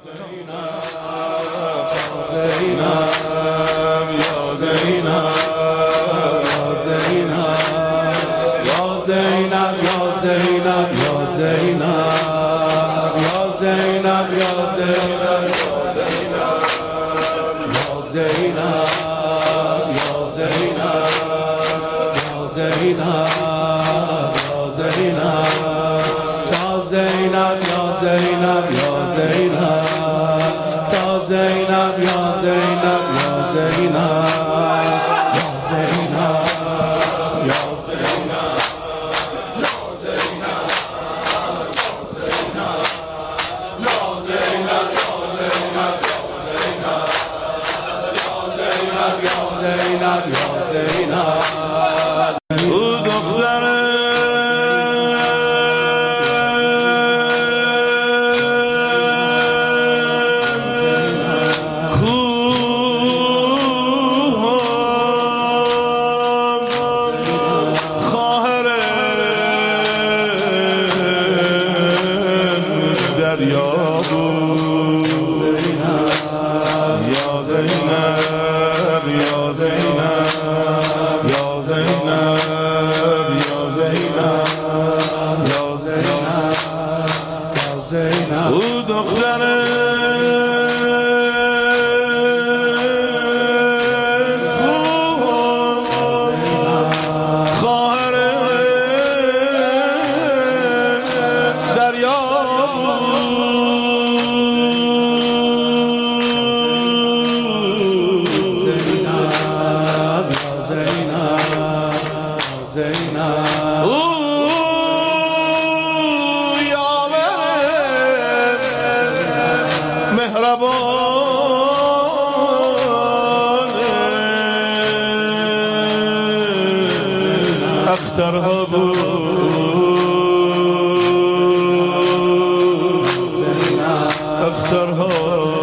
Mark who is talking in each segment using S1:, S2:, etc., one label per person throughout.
S1: اخترها بود اخترها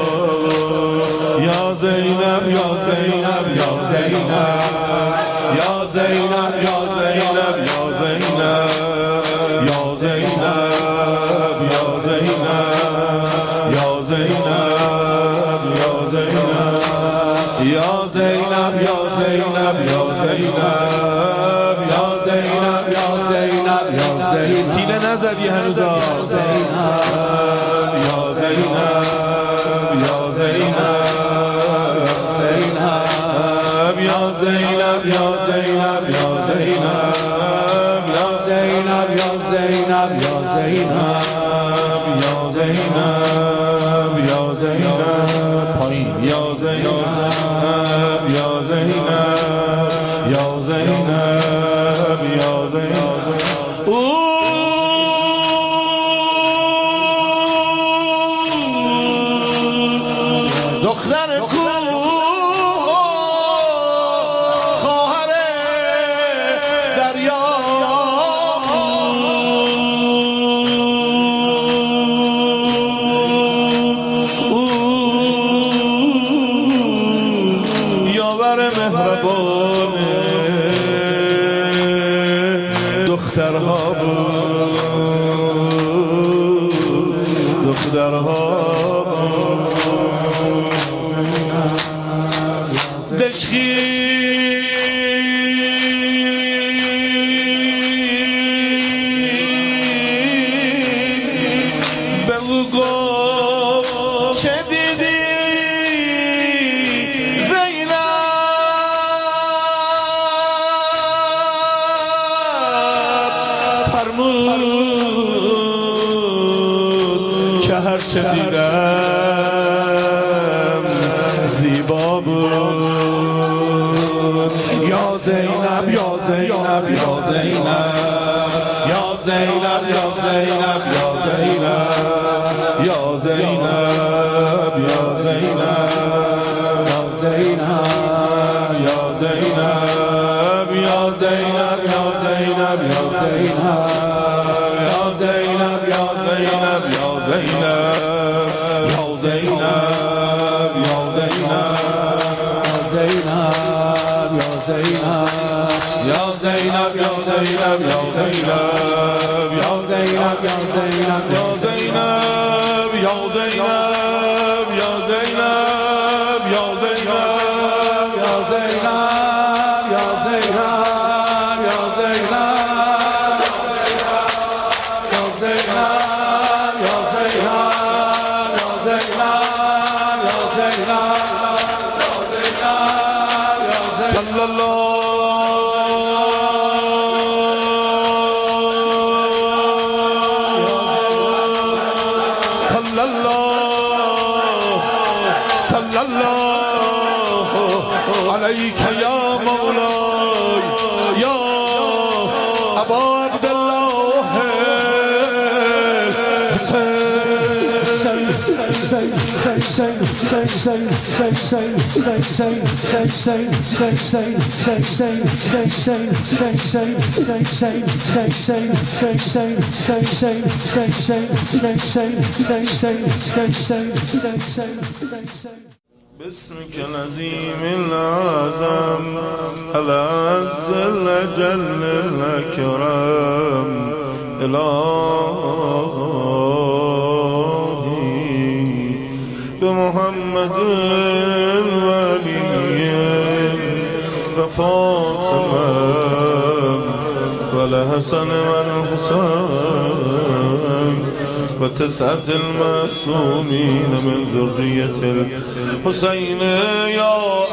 S1: یا زینب یا زینب یا زینب یا زینب یا زینب یا زینب یا زینب یا زینب یا زینب یا زینب یا زینب یا زینب یا زینب سینه نزدی هنوزا یا زینب یا زینب یا زینب یا زینب یا زینب یا زینب یا زینب یا زینب یا زینب یا زینب پایین یا زینب یا زینب یا زینب یا زینب دختر خواهر دریا یاور مهربان دخترها بود دخترها دشخی به او گفت چه دیدی زینب فرمود که هرچه دیدم زیبا بود یا زینب یا زینب یا زینب یا زینب یا زینب یا زینب یا زینب یا زینب یا زینب یا زینب یا زینب یا زینب یا زینب یا زینب یا زینب یا زینب یا یا زینب یا زینب یا زینب یا زینب یا زینب یا زینب یا زینب یا زینب یا زینب یا زینب
S2: یا زینب یا زینب یا زینب یا زینب یا زینب یا زینب یا زینب
S1: صلی الله صلى الله عليك يا مولاي يا أبا عبد الله باسمك العظيم الأعظم العز الأجل الأكرم إلهي بمحمد ولي وفاطمة والحسن والحسين وتسعة المعصومين من ذرية الحسين يا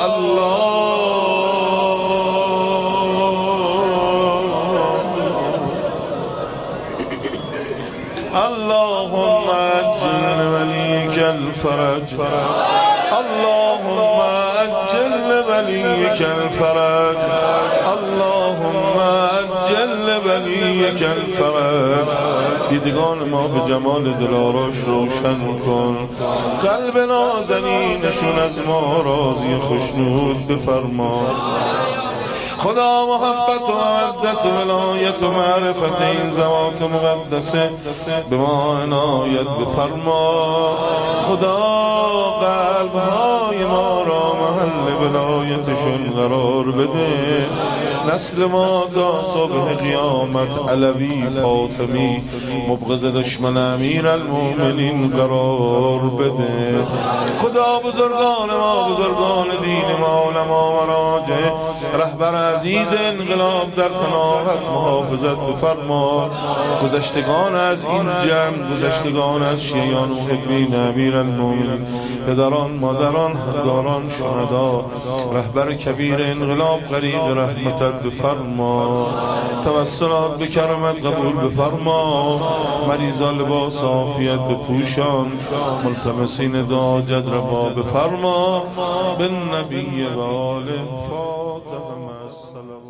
S1: الله اللهم أجل لوليك الفرج اللهم أجل لوليك الفرج اللهم أجل لوليك الفرج دیدگان ما به جمال دلاراش روشن کن قلب نازنینشون از ما راضی خوشنود بفرما خدا محبت و مودت و ولایت و معرفت این ذوات مقدسه به ما عنایت بفرما خدا قلبهای ما را محل ولایتشون قرار بده نسل ما تا صبح قیامت علوی فاطمی مبغض دشمن امیر المؤمنین قرار بده خدا بزرگان ما بزرگان دین ما علما و مراجع رهبر عزیز انقلاب در پناهت محافظت بفرما گذشتگان از این جمع گذشتگان از شیعیان و محبین امیر المؤمنین پدران مادران حقداران شهدا رهبر کبیر انقلاب غریق رحمتت بفرما توسلات به کرمت قبول بفرما مریضان لباس عافیت بپوشان ملتمسین دعا جدربا بفرما بالنبی و آله فاتحه السلام